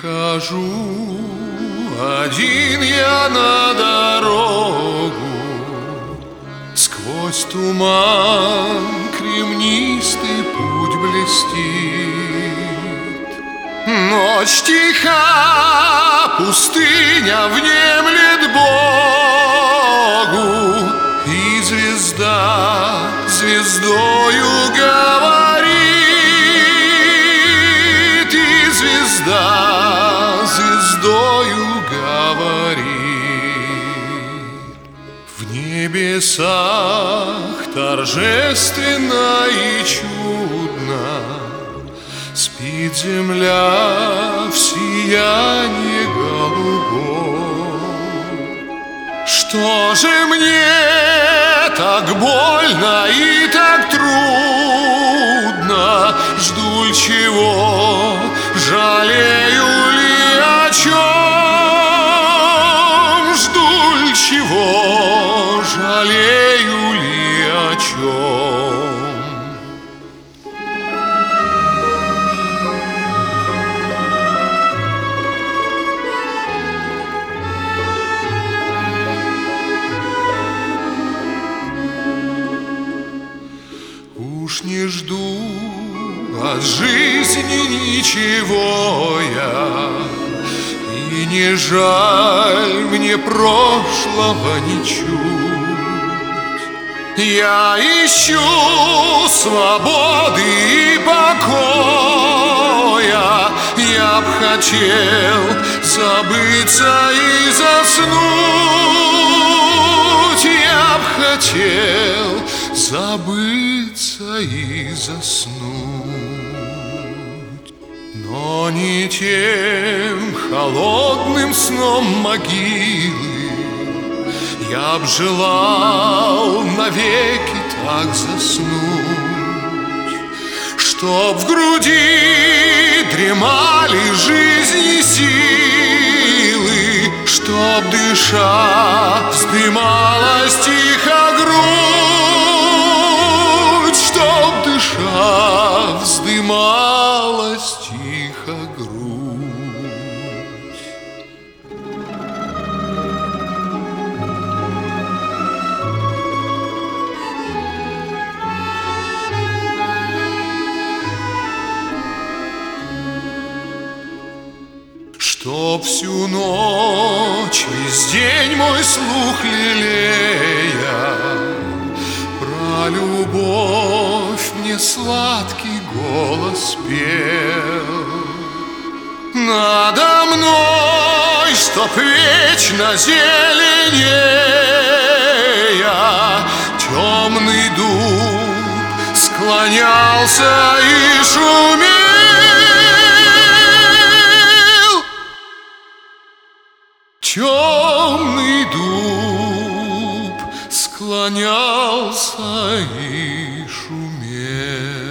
Хожу один я на дорогу, сквозь туман кремнистый путь блестит. Ночь тиха, пустыня внемлет Богу, и звезда звездою говорит, и звезда звездою говорит. В небесах торжественно и чудно спит земля в сиянии голубом. Что же мне так больно и так трудно? Жду ли чего, жалею ли о чем? Жду ли чего, жалею ли о чем? Уж не жду от жизни ничего я, и не жаль мне прошлого ничуть. Я ищу свободы и покоя, я б хотел забыться и заснуть, я б хотел забыться и заснуть. Но не тем холодным сном могилы я б желал навеки так заснуть, чтоб в груди дремали жизни силы, чтоб дыша вздымалась тихо грудь, чтоб дыша вздымалась тихо грудь. Чтоб всю ночь, весь день мой слух лелея, про любовь мне сладкий голос пел. Надо мной, чтоб вечно зеленея, темный дуб склонялся и шумел. Темный дуб склонялся и шумел.